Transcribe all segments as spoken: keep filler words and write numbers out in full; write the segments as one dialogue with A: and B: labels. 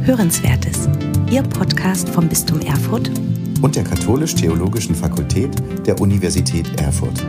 A: Hörenswertes, Ihr Podcast vom Bistum Erfurt
B: und der Katholisch-Theologischen Fakultät der Universität Erfurt.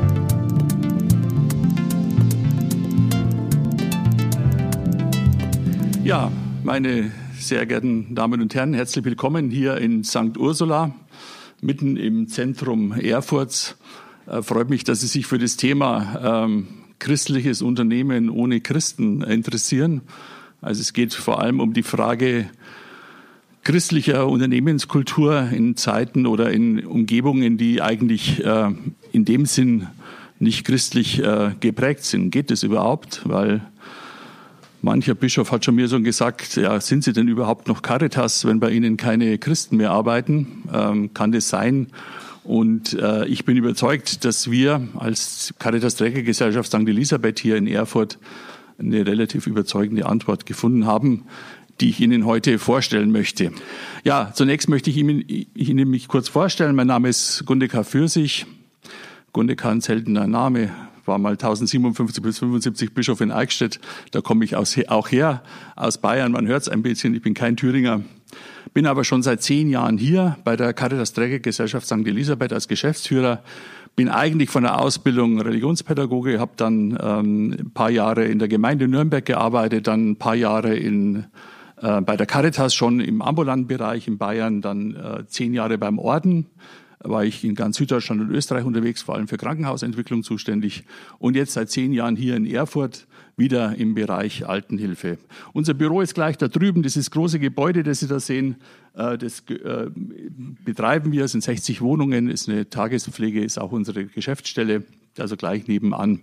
C: Ja, meine sehr geehrten Damen und Herren, herzlich willkommen hier in Sankt Ursula, mitten im Zentrum Erfurts. Äh, freut mich, dass Sie sich für das Thema ähm, christliches Unternehmen ohne Christen interessieren. Also es geht vor allem um die Frage christlicher Unternehmenskultur in Zeiten oder in Umgebungen, die eigentlich äh, in dem Sinn nicht christlich äh, geprägt sind. Geht das überhaupt? Weil mancher Bischof hat schon mir so gesagt, ja, sind Sie denn überhaupt noch Caritas, wenn bei Ihnen keine Christen mehr arbeiten? Ähm, kann das sein? Und äh, ich bin überzeugt, dass wir als Caritas-Trägergesellschaft Sankt Elisabeth hier in Erfurt eine relativ überzeugende Antwort gefunden haben, die ich Ihnen heute vorstellen möchte. Ja, zunächst möchte ich Ihnen, ich Ihnen mich kurz vorstellen. Mein Name ist Gundekar Fürsich. Gundekar, ein seltener Name, war mal tausendsiebenundfünfzig bis fünfundsiebzig Bischof in Eichstätt. Da komme ich aus, auch her, aus Bayern. Man hört es ein bisschen, ich bin kein Thüringer. Bin aber schon seit zehn Jahren hier bei der Caritas-Trägergesellschaft Sankt Elisabeth als Geschäftsführer. Bin eigentlich von der Ausbildung Religionspädagoge, habe dann ähm, ein paar Jahre in der Gemeinde Nürnberg gearbeitet, dann ein paar Jahre in, äh, bei der Caritas schon im ambulanten Bereich in Bayern, dann äh, zehn Jahre beim Orden. War ich in ganz Süddeutschland und Österreich unterwegs, vor allem für Krankenhausentwicklung zuständig. Und jetzt seit zehn Jahren hier in Erfurt, wieder im Bereich Altenhilfe. Unser Büro ist gleich da drüben, dieses große Gebäude, das Sie da sehen, das betreiben wir, es sind sechzig Wohnungen, ist eine Tagespflege, ist auch unsere Geschäftsstelle, also gleich nebenan.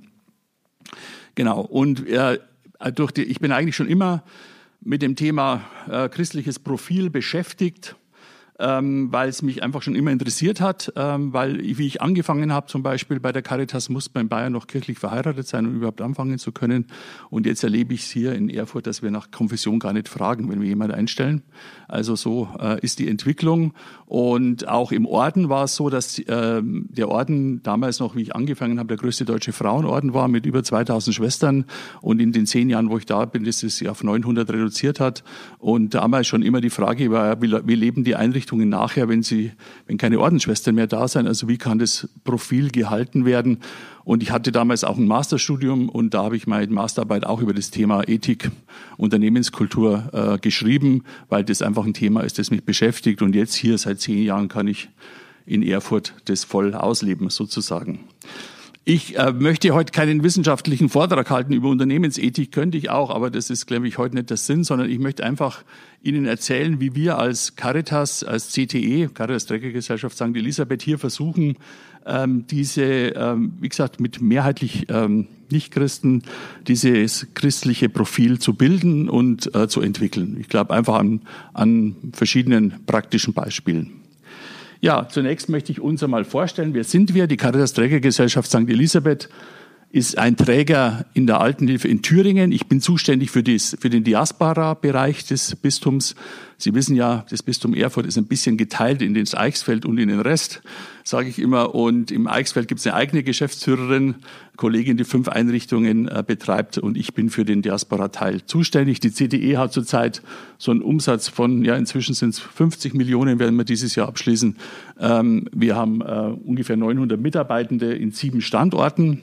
C: Genau, und äh, durch die, ich bin eigentlich schon immer mit dem Thema äh, christliches Profil beschäftigt, Ähm, weil es mich einfach schon immer interessiert hat, ähm, weil wie ich angefangen habe, zum Beispiel bei der Caritas, musste man in Bayern noch kirchlich verheiratet sein, um überhaupt anfangen zu können. Und jetzt erlebe ich es hier in Erfurt, dass wir nach Konfession gar nicht fragen, wenn wir jemanden einstellen. Also so äh, ist die Entwicklung. Und auch im Orden war es so, dass äh, der Orden damals noch, wie ich angefangen habe, der größte deutsche Frauenorden war mit über zweitausend Schwestern. Und in den zehn Jahren, wo ich da bin, ist es auf neunhundert reduziert hat. Und damals schon immer die Frage war, wie, wie leben die Einrichtungen nachher, wenn sie, wenn keine Ordensschwestern mehr da sind, also wie kann das Profil gehalten werden? Und ich hatte damals auch ein Masterstudium und da habe ich meine Masterarbeit auch über das Thema Ethik, Unternehmenskultur äh, geschrieben, weil das einfach ein Thema ist, das mich beschäftigt. Und jetzt hier seit zehn Jahren kann ich in Erfurt das voll ausleben, sozusagen. Ich äh, möchte heute keinen wissenschaftlichen Vortrag halten über Unternehmensethik, könnte ich auch, aber das ist, glaube ich, heute nicht der Sinn, sondern ich möchte einfach Ihnen erzählen, wie wir als Caritas, als C T E, Caritas-Trägergesellschaft Sankt Elisabeth, hier versuchen, ähm, diese, ähm, wie gesagt, mit mehrheitlich ähm, Nichtchristen, dieses christliche Profil zu bilden und äh, zu entwickeln. Ich glaube einfach an, an verschiedenen praktischen Beispielen. Ja, zunächst möchte ich uns einmal vorstellen, wer sind wir? Die Caritas-Trägergesellschaft Sankt Elisabeth ist ein Träger in der Altenhilfe in Thüringen. Ich bin zuständig für, dies, für den Diaspora-Bereich des Bistums. Sie wissen ja, das Bistum Erfurt ist ein bisschen geteilt in das Eichsfeld und in den Rest, sage ich immer. Und im Eichsfeld gibt es eine eigene Geschäftsführerin, Kollegin, die fünf Einrichtungen äh, betreibt. Und ich bin für den Diaspora-Teil zuständig. Die C T E hat zurzeit so einen Umsatz von, ja, inzwischen sind es fünfzig Millionen, werden wir dieses Jahr abschließen. Ähm, wir haben äh, ungefähr neunhundert Mitarbeitende in sieben Standorten.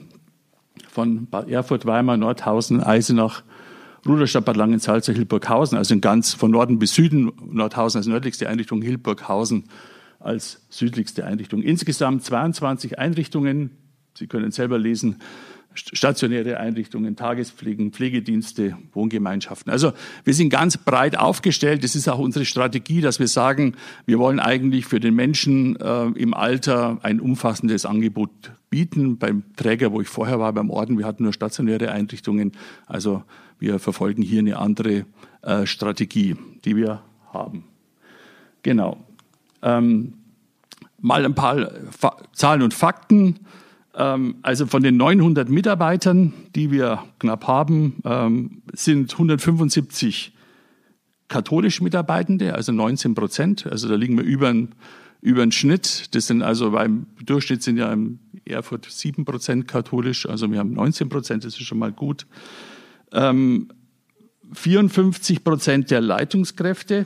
C: Von Bad Erfurt, Weimar, Nordhausen, Eisenach, Rudolstadt, Bad Langensalza, Hildburghausen, also in ganz von Norden bis Süden, Nordhausen als nördlichste Einrichtung, Hildburghausen als südlichste Einrichtung. Insgesamt zweiundzwanzig Einrichtungen, Sie können selber lesen, stationäre Einrichtungen, Tagespflegen, Pflegedienste, Wohngemeinschaften. Also wir sind ganz breit aufgestellt. Das ist auch unsere Strategie, dass wir sagen, wir wollen eigentlich für den Menschen äh, im Alter ein umfassendes Angebot bieten. Beim Träger, wo ich vorher war, beim Orden, wir hatten nur stationäre Einrichtungen. Also wir verfolgen hier eine andere äh, Strategie, die wir haben. Genau. Ähm, mal ein paar Fa- Zahlen und Fakten. Also von den neunhundert Mitarbeitern, die wir knapp haben, sind hundertfünfundsiebzig katholische Mitarbeitende, also neunzehn Prozent. Also da liegen wir über über den Schnitt. Das sind also beim Durchschnitt sind ja im Erfurt sieben Prozent katholisch, also wir haben neunzehn Prozent, das ist schon mal gut. vierundfünfzig Prozent der Leitungskräfte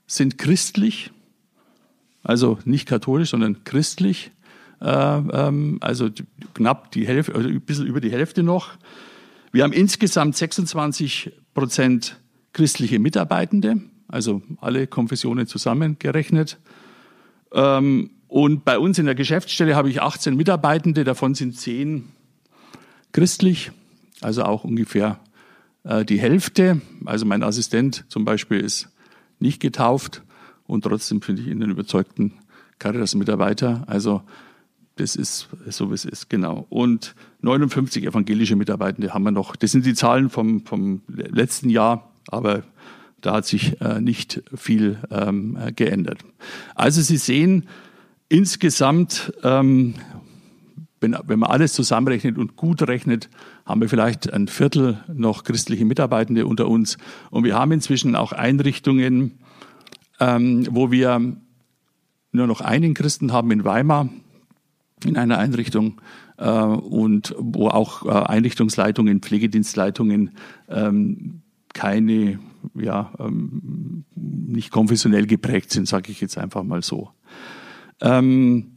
C: sind christlich, also nicht katholisch, sondern christlich. Äh, ähm, also knapp die Hälfte, oder ein bisschen über die Hälfte noch. Wir haben insgesamt sechsundzwanzig Prozent christliche Mitarbeitende, also alle Konfessionen zusammengerechnet. Ähm, und bei uns in der Geschäftsstelle habe ich achtzehn Mitarbeitende, davon sind zehn christlich, also auch ungefähr äh, die Hälfte. Also mein Assistent zum Beispiel ist nicht getauft und trotzdem finde ich ihn einen überzeugten Caritas-Mitarbeiter. Also das ist so, wie es ist, genau. Und neunundfünfzig evangelische Mitarbeitende haben wir noch. Das sind die Zahlen vom, vom letzten Jahr, aber da hat sich äh, nicht viel ähm, geändert. Also Sie sehen, insgesamt, ähm, wenn, wenn man alles zusammenrechnet und gut rechnet, haben wir vielleicht ein Viertel noch christliche Mitarbeitende unter uns. Und wir haben inzwischen auch Einrichtungen, ähm, wo wir nur noch einen Christen haben in Weimar, in einer Einrichtung, äh, und wo auch äh, Einrichtungsleitungen, Pflegedienstleitungen ähm, keine, ja, ähm, nicht konfessionell geprägt sind, sage ich jetzt einfach mal so. Ähm,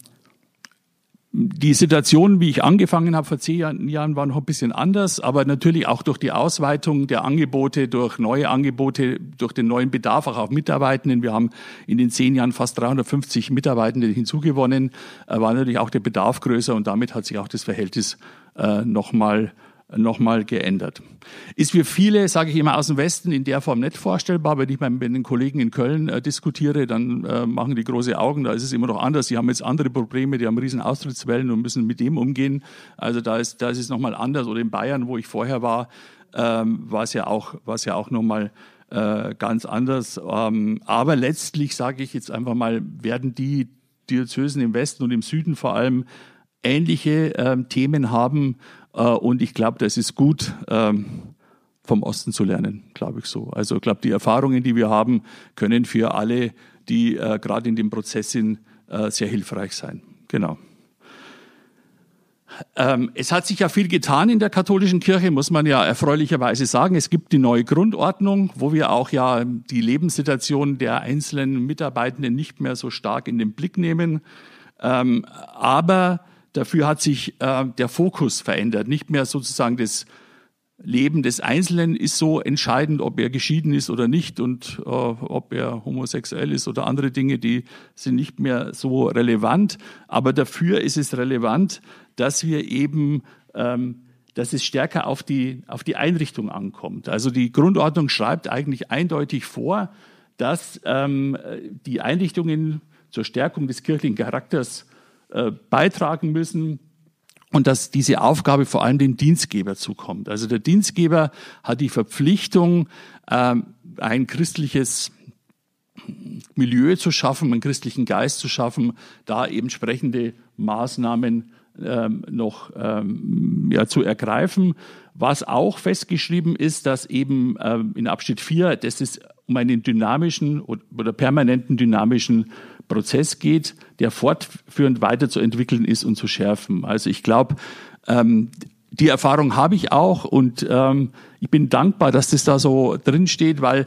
C: Die Situation, wie ich angefangen habe vor zehn Jahren, war noch ein bisschen anders, aber natürlich auch durch die Ausweitung der Angebote, durch neue Angebote, durch den neuen Bedarf auch auf Mitarbeitenden. Wir haben in den zehn Jahren fast dreihundertfünfzig Mitarbeitende hinzugewonnen, war natürlich auch der Bedarf größer und damit hat sich auch das Verhältnis äh, nochmal nochmal geändert. Ist für viele, sage ich immer, aus dem Westen in der Form nicht vorstellbar. Wenn ich mit den Kollegen in Köln äh, diskutiere, dann äh, machen die große Augen. Da ist es immer noch anders. Die haben jetzt andere Probleme, die haben riesen Austrittswellen und müssen mit dem umgehen. Also da ist, da ist es nochmal anders. Oder in Bayern, wo ich vorher war, ähm, war es ja auch, war es ja auch nochmal äh, ganz anders. Ähm, aber letztlich, sage ich jetzt einfach mal, werden die Diözesen im Westen und im Süden vor allem ähnliche ähm, Themen haben. Und ich glaube, das ist gut, vom Osten zu lernen, glaube ich so. Also ich glaube, die Erfahrungen, die wir haben, können für alle, die gerade in dem Prozess sind, sehr hilfreich sein. Genau. Es hat sich ja viel getan in der katholischen Kirche, muss man ja erfreulicherweise sagen. Es gibt die neue Grundordnung, wo wir auch ja die Lebenssituation der einzelnen Mitarbeitenden nicht mehr so stark in den Blick nehmen. Aber dafür hat sich äh, der Fokus verändert. Nicht mehr sozusagen das Leben des Einzelnen ist so entscheidend, ob er geschieden ist oder nicht und äh, ob er homosexuell ist oder andere Dinge, die sind nicht mehr so relevant. Aber dafür ist es relevant, dass wir eben, ähm, dass es stärker auf die, auf die Einrichtung ankommt. Also die Grundordnung schreibt eigentlich eindeutig vor, dass ähm, die Einrichtungen zur Stärkung des kirchlichen Charakters beitragen müssen und dass diese Aufgabe vor allem dem Dienstgeber zukommt. Also der Dienstgeber hat die Verpflichtung, ein christliches Milieu zu schaffen, einen christlichen Geist zu schaffen, da eben entsprechende Maßnahmen noch ja, zu ergreifen. Was auch festgeschrieben ist, dass eben in Abschnitt vier, dass es um einen dynamischen oder permanenten dynamischen Prozess geht, der fortführend weiterzuentwickeln ist und zu schärfen. Also ich glaube, ähm, die Erfahrung habe ich auch und ähm, ich bin dankbar, dass das da so drin steht, weil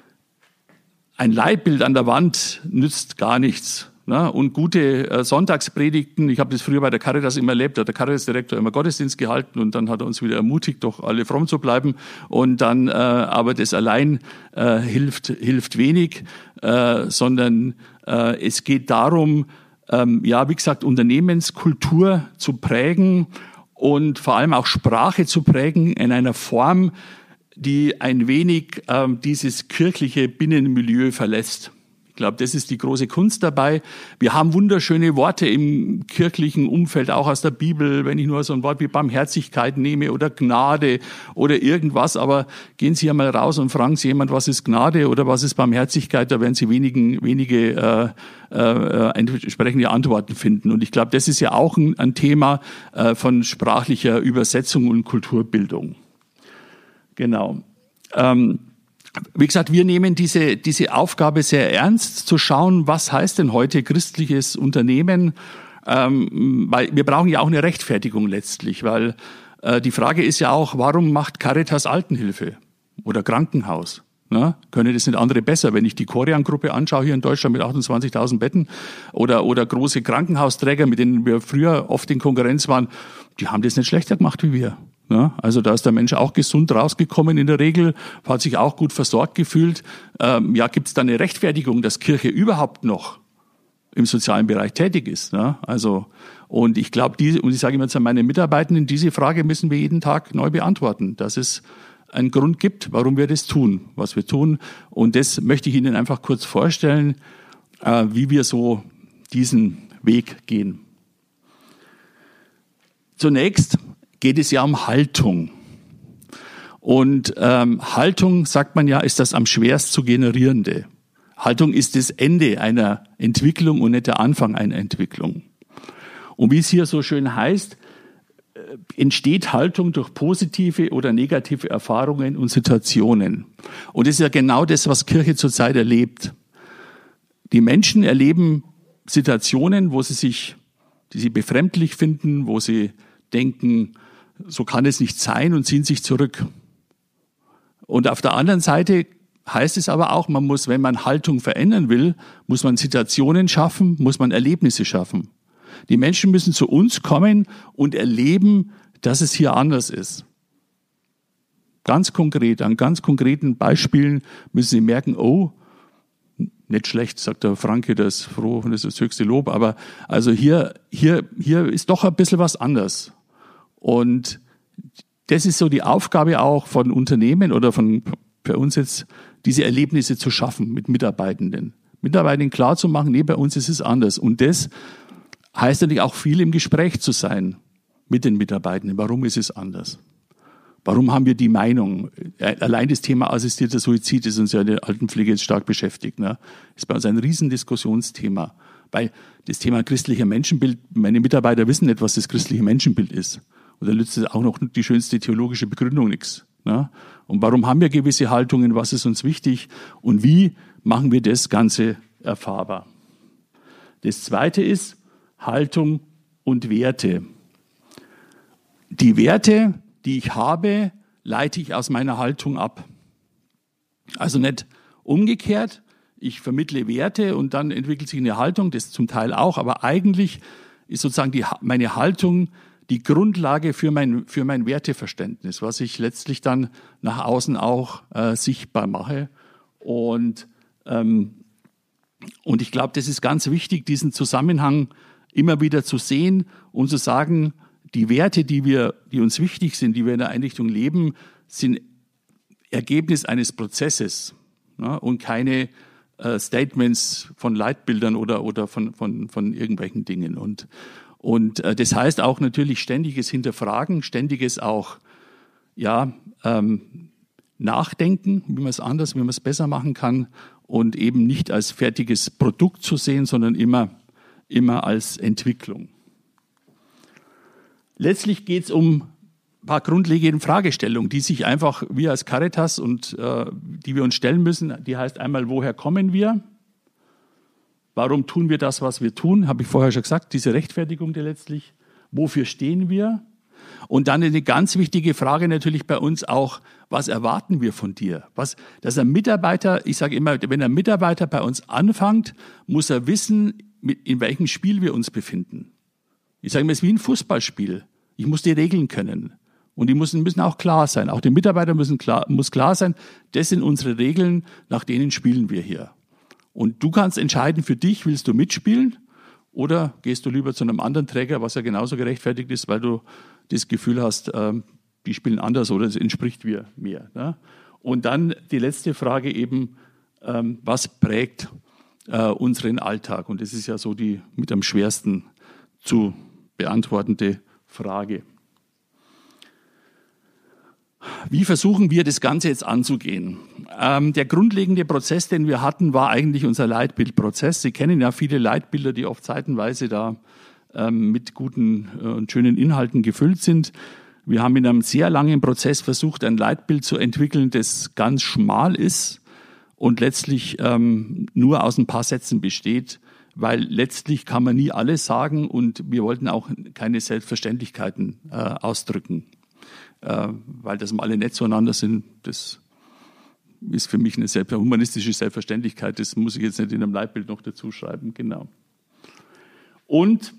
C: ein Leitbild an der Wand nützt gar nichts. Ne? Und gute äh, Sonntagspredigten, ich habe das früher bei der Caritas immer erlebt, da hat der Caritas-Direktor immer Gottesdienst gehalten und dann hat er uns wieder ermutigt, doch alle fromm zu bleiben. Und dann, äh, aber das allein äh, hilft, hilft wenig, äh, sondern äh, es geht darum, ähm, ja, wie gesagt, Unternehmenskultur zu prägen und vor allem auch Sprache zu prägen in einer Form, die ein wenig ähm, dieses kirchliche Binnenmilieu verlässt. Ich glaube, das ist die große Kunst dabei. Wir haben wunderschöne Worte im kirchlichen Umfeld, auch aus der Bibel, wenn ich nur so ein Wort wie Barmherzigkeit nehme oder Gnade oder irgendwas. Aber gehen Sie einmal raus und fragen Sie jemand, was ist Gnade oder was ist Barmherzigkeit? Da werden Sie wenigen, wenige äh, äh, entsprechende Antworten finden. Und ich glaube, das ist ja auch ein, ein Thema äh, von sprachlicher Übersetzung und Kulturbildung. Genau. Ähm, Wie gesagt, wir nehmen diese, diese Aufgabe sehr ernst, zu schauen, was heißt denn heute christliches Unternehmen, ähm, weil wir brauchen ja auch eine Rechtfertigung letztlich, weil äh, die Frage ist ja auch, warum macht Caritas Altenhilfe oder Krankenhaus? Na, können das nicht andere besser? Wenn ich die Corian-Gruppe anschaue hier in Deutschland mit achtundzwanzigtausend Betten oder, oder große Krankenhausträger, mit denen wir früher oft in Konkurrenz waren, die haben das nicht schlechter gemacht wie wir. Na, also da ist der Mensch auch gesund rausgekommen in der Regel, hat sich auch gut versorgt gefühlt. Ähm, ja, gibt es da eine Rechtfertigung, dass Kirche überhaupt noch im sozialen Bereich tätig ist? Na? Also, und ich glaube, diese, und ich sage immer zu meinen Mitarbeitenden, diese Frage müssen wir jeden Tag neu beantworten, dass es einen Grund gibt, warum wir das tun, was wir tun. Und das möchte ich Ihnen einfach kurz vorstellen, äh, wie wir so diesen Weg gehen. Zunächst geht es ja um Haltung. Und ähm, Haltung, sagt man ja, ist das am schwerst zu generierende. Haltung ist das Ende einer Entwicklung und nicht der Anfang einer Entwicklung. Und wie es hier so schön heißt, entsteht Haltung durch positive oder negative Erfahrungen und Situationen. Und das ist ja genau das, was Kirche zurzeit erlebt. Die Menschen erleben Situationen, wo sie sich, die sie befremdlich finden, wo sie denken, so kann es nicht sein, und ziehen sich zurück. Und auf der anderen Seite heißt es aber auch, man muss, wenn man Haltung verändern will, muss man Situationen schaffen, muss man Erlebnisse schaffen. Die Menschen müssen zu uns kommen und erleben, dass es hier anders ist. Ganz konkret, an ganz konkreten Beispielen müssen sie merken, oh, nicht schlecht, sagt der Franke, das ist froh, das ist das höchste Lob, aber also hier, hier, hier ist doch ein bisschen was anders. Und das ist so die Aufgabe auch von Unternehmen oder von, für uns jetzt, diese Erlebnisse zu schaffen mit Mitarbeitenden. Mitarbeitenden klar zu machen, nee, bei uns ist es anders. Und das heißt natürlich auch viel im Gespräch zu sein mit den Mitarbeitenden. Warum ist es anders? Warum haben wir die Meinung? Allein das Thema assistierter Suizid ist uns ja in der Altenpflege jetzt stark beschäftigt. Ne? Ist bei uns ein Riesendiskussionsthema. Weil das Thema christlicher Menschenbild, meine Mitarbeiter wissen nicht, was das christliche Menschenbild ist. Und da nützt es auch noch die schönste theologische Begründung nichts. Ne? Und warum haben wir gewisse Haltungen? Was ist uns wichtig? Und wie machen wir das Ganze erfahrbar? Das Zweite ist Haltung und Werte. Die Werte, die ich habe, leite ich aus meiner Haltung ab. Also nicht umgekehrt, ich vermittle Werte und dann entwickelt sich eine Haltung, das zum Teil auch, aber eigentlich ist sozusagen die, meine Haltung die Grundlage für mein, für mein Werteverständnis, was ich letztlich dann nach außen auch äh, sichtbar mache. Und, ähm, und ich glaube, das ist ganz wichtig, diesen Zusammenhang immer wieder zu sehen und zu sagen, die Werte, die wir, die uns wichtig sind, die wir in der Einrichtung leben, sind Ergebnis eines Prozesses, ne, und keine äh, Statements von Leitbildern oder, oder von, von, von irgendwelchen Dingen. Und, und äh, das heißt auch natürlich ständiges Hinterfragen, ständiges auch ja, ähm, Nachdenken, wie man es anders, wie man es besser machen kann, und eben nicht als fertiges Produkt zu sehen, sondern immer immer als Entwicklung. Letztlich geht es um ein paar grundlegende Fragestellungen, die sich einfach wir als Caritas und äh, die wir uns stellen müssen. Die heißt einmal, woher kommen wir? Warum tun wir das, was wir tun? Habe ich vorher schon gesagt, diese Rechtfertigung der letztlich. Wofür stehen wir? Und dann eine ganz wichtige Frage natürlich bei uns auch, was erwarten wir von dir? Was, dass ein Mitarbeiter, ich sage immer, wenn ein Mitarbeiter bei uns anfängt, muss er wissen, in welchem Spiel wir uns befinden. Ich sage immer, es ist wie ein Fußballspiel. Ich muss die Regeln können. Und die müssen, müssen auch klar sein. Auch den Mitarbeitern müssen klar, muss klar sein, das sind unsere Regeln, nach denen spielen wir hier. Und du kannst entscheiden für dich, willst du mitspielen oder gehst du lieber zu einem anderen Träger, was ja genauso gerechtfertigt ist, weil du das Gefühl hast, ähm, die spielen anders oder es entspricht mir mehr. Ne? Und dann die letzte Frage eben, ähm, was prägt äh, unseren Alltag? Und das ist ja so die mit am schwersten zu beantwortende Frage. Wie versuchen wir, das Ganze jetzt anzugehen? Ähm, der grundlegende Prozess, den wir hatten, war eigentlich unser Leitbildprozess. Sie kennen ja viele Leitbilder, die oft seitenweise da ähm, mit guten äh, und schönen Inhalten gefüllt sind. Wir haben in einem sehr langen Prozess versucht, ein Leitbild zu entwickeln, das ganz schmal ist und letztlich ähm, nur aus ein paar Sätzen besteht, weil letztlich kann man nie alles sagen und wir wollten auch keine Selbstverständlichkeiten äh, ausdrücken. Äh, weil das mal alle nett zueinander sind, das ist für mich eine selbst, humanistische Selbstverständlichkeit. Das muss ich jetzt nicht in einem Leitbild noch dazu schreiben. Genau. Und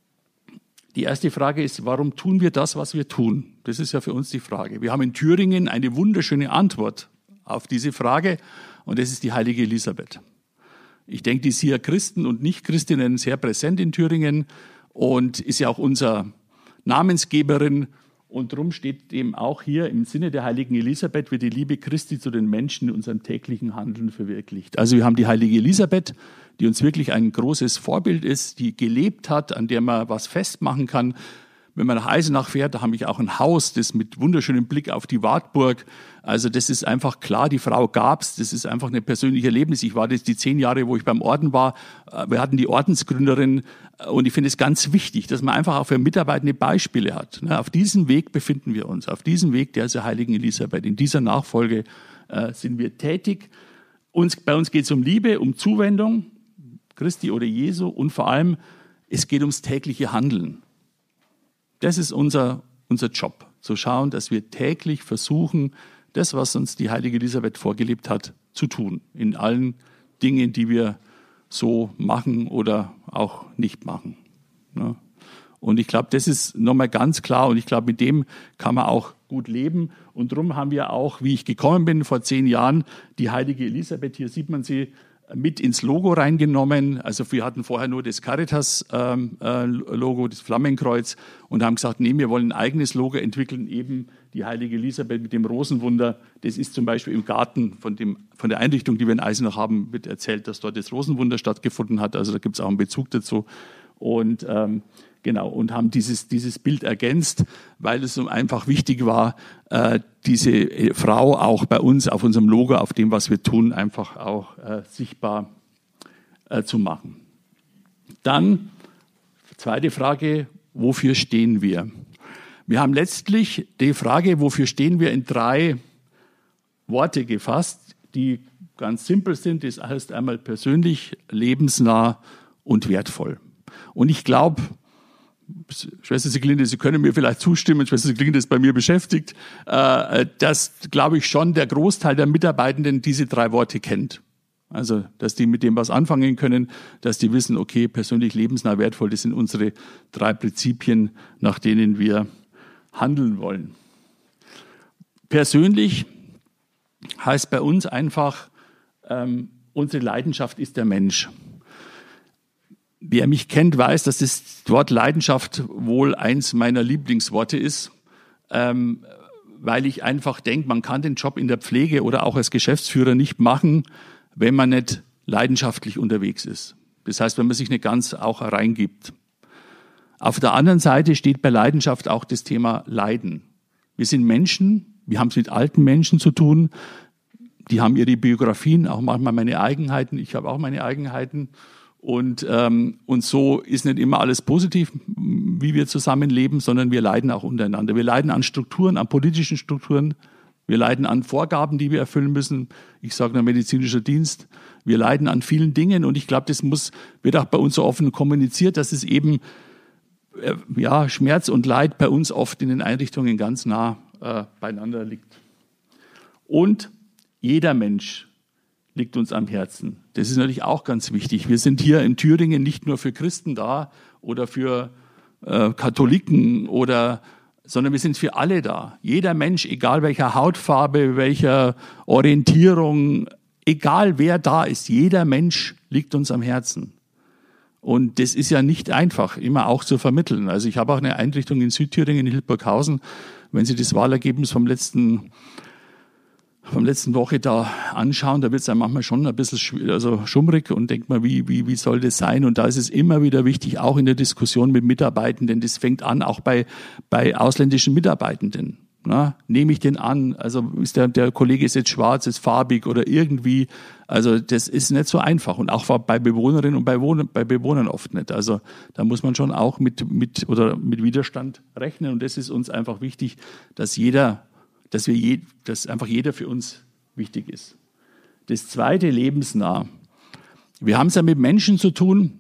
C: die erste Frage ist, warum tun wir das, was wir tun? Das ist ja für uns die Frage. Wir haben in Thüringen eine wunderschöne Antwort auf diese Frage und das ist die heilige Elisabeth. Ich denke, die ist hier Christen und Nicht-Christinnen sehr präsent in Thüringen und ist ja auch unsere Namensgeberin. Und darum steht eben auch hier im Sinne der heiligen Elisabeth wird die Liebe Christi zu den Menschen in unserem täglichen Handeln verwirklicht. Also wir haben die heilige Elisabeth, die uns wirklich ein großes Vorbild ist, die gelebt hat, an der man was festmachen kann. Wenn man nach Eisenach fährt, da habe ich auch ein Haus, das mit wunderschönem Blick auf die Wartburg. Also das ist einfach klar, die Frau gab's. Das ist einfach ein persönliches Erlebnis. Ich war das die zehn Jahre, wo ich beim Orden war. Wir hatten die Ordensgründerin und ich finde es ganz wichtig, dass man einfach auch für Mitarbeitende Beispiele hat. Auf diesem Weg befinden wir uns, auf diesem Weg der heiligen Elisabeth. In dieser Nachfolge äh, sind wir tätig. Uns, bei uns geht es um Liebe, um Zuwendung, Christi oder Jesu und vor allem, es geht ums tägliche Handeln. Das ist unser, unser Job, zu schauen, dass wir täglich versuchen, das, was uns die heilige Elisabeth vorgelebt hat, zu tun. In allen Dingen, die wir so machen oder auch nicht machen. Ja. Und ich glaube, das ist nochmal ganz klar und ich glaube, mit dem kann man auch gut leben. Und darum haben wir auch, wie ich gekommen bin vor zehn Jahren, die heilige Elisabeth, hier sieht man sie, mit ins Logo reingenommen. Also wir hatten vorher nur das Caritas-Logo, das Flammenkreuz und haben gesagt, nee, wir wollen ein eigenes Logo entwickeln, eben die heilige Elisabeth mit dem Rosenwunder. Das ist zum Beispiel im Garten von, dem, von der Einrichtung, die wir in Eisenach haben, wird erzählt, dass dort das Rosenwunder stattgefunden hat. Also da gibt es auch einen Bezug dazu. Und ähm, genau, und haben dieses, dieses Bild ergänzt, weil es einfach wichtig war, äh, diese Frau auch bei uns auf unserem Logo, auf dem, was wir tun, einfach auch äh, sichtbar äh, zu machen. Dann, zweite Frage, wofür stehen wir? Wir haben letztlich die Frage, wofür stehen wir, in drei Worte gefasst, die ganz simpel sind. Das heißt einmal persönlich, lebensnah und wertvoll. Und ich glaube, Schwester Siglinde, Sie können mir vielleicht zustimmen, Schwester Siglinde ist bei mir beschäftigt, äh, dass, glaube ich, schon der Großteil der Mitarbeitenden diese drei Worte kennt. Also, dass die mit dem was anfangen können, dass die wissen, okay, persönlich, lebensnah, wertvoll, das sind unsere drei Prinzipien, nach denen wir handeln wollen. Persönlich heißt bei uns einfach, ähm, unsere Leidenschaft ist der Mensch. Wer mich kennt, weiß, dass das Wort Leidenschaft wohl eins meiner Lieblingsworte ist, ähm, weil ich einfach denke, man kann den Job in der Pflege oder auch als Geschäftsführer nicht machen, wenn man nicht leidenschaftlich unterwegs ist. Das heißt, wenn man sich nicht ganz auch reingibt. Auf der anderen Seite steht bei Leidenschaft auch das Thema Leiden. Wir sind Menschen, wir haben es mit alten Menschen zu tun, die haben ihre Biografien, auch manchmal meine Eigenheiten, ich habe auch meine Eigenheiten. Und, ähm, und so ist nicht immer alles positiv, wie wir zusammenleben, sondern wir leiden auch untereinander. Wir leiden an Strukturen, an politischen Strukturen. Wir leiden an Vorgaben, die wir erfüllen müssen. Ich sage nur medizinischer Dienst. Wir leiden an vielen Dingen. Und ich glaube, das muss, wird auch bei uns so offen kommuniziert, dass es eben, äh, ja, Schmerz und Leid bei uns oft in den Einrichtungen ganz nah äh, beieinander liegt. Und jeder Mensch liegt uns am Herzen. Das ist natürlich auch ganz wichtig. Wir sind hier in Thüringen nicht nur für Christen da oder für äh, Katholiken oder, sondern wir sind für alle da. Jeder Mensch, egal welcher Hautfarbe, welcher Orientierung, egal wer da ist, jeder Mensch liegt uns am Herzen. Und das ist ja nicht einfach, immer auch zu vermitteln. Also ich habe auch eine Einrichtung in Südthüringen, in Hildburghausen. Wenn Sie das Wahlergebnis vom letzten vom letzten Woche da anschauen, da wird es ja manchmal schon ein bisschen also schummrig und denkt man, wie, wie, wie soll das sein? Und da ist es immer wieder wichtig, auch in der Diskussion mit Mitarbeitenden, das fängt an, auch bei, bei ausländischen Mitarbeitenden. Na, nehme ich den an? Also ist der, der Kollege ist jetzt schwarz, ist farbig oder irgendwie. Also das ist nicht so einfach und auch bei Bewohnerinnen und bei, Wohn- bei Bewohnern oft nicht. Also da muss man schon auch mit, mit, oder mit Widerstand rechnen und das ist uns einfach wichtig, dass jeder dass wir je, dass einfach jeder für uns wichtig ist. Das zweite, lebensnah. Wir haben es ja mit Menschen zu tun,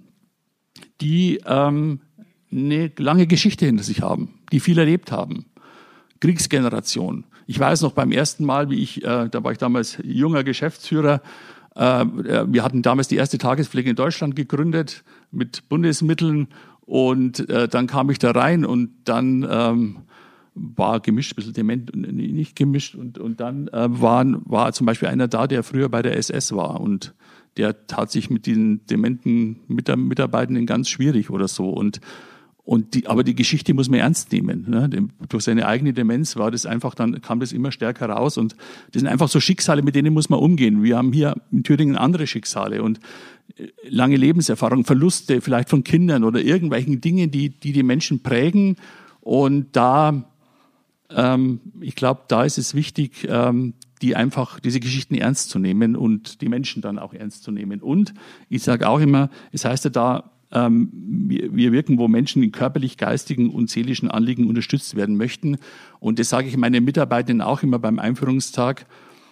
C: die ähm, eine lange Geschichte hinter sich haben, die viel erlebt haben, Kriegsgeneration. Ich weiß noch beim ersten Mal, wie ich, äh, da war ich damals junger Geschäftsführer, äh, wir hatten damals die erste Tagespflege in Deutschland gegründet mit Bundesmitteln und äh, dann kam ich da rein und dann ähm, war gemischt, ein bisschen dement, nicht gemischt und, und dann äh, waren, war zum Beispiel einer da, der früher bei der S S war und der tat sich mit diesen dementen Mitarbeitenden ganz schwierig oder so. Und, und die, aber die Geschichte muss man ernst nehmen. Ne? Durch seine eigene Demenz war das einfach, dann kam das immer stärker raus. Und das sind einfach so Schicksale, mit denen muss man umgehen. Wir haben hier in Thüringen andere Schicksale und lange Lebenserfahrung, Verluste vielleicht von Kindern oder irgendwelchen Dingen, die die, die Menschen prägen. Und da, ähm, ich glaube, da ist es wichtig, ähm, die einfach diese Geschichten ernst zu nehmen und die Menschen dann auch ernst zu nehmen. Und ich sage auch immer, es heißt ja da, ähm, wir, wir wirken, wo Menschen in körperlich, geistigen und seelischen Anliegen unterstützt werden möchten. Und das sage ich meinen Mitarbeitern auch immer beim Einführungstag.